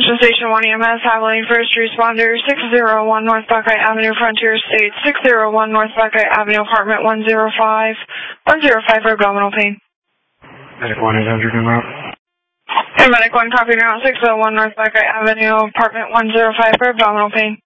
Mission Station 1 EMS, Abilene First Responder, 601 North Buckeye Avenue, Frontier State, 601 North Buckeye Avenue, apartment 105, 105 for abdominal pain. Medic 1 is entered en route. Hey, Medic 1, copy now, 601 North Buckeye Avenue, apartment 105 for abdominal pain.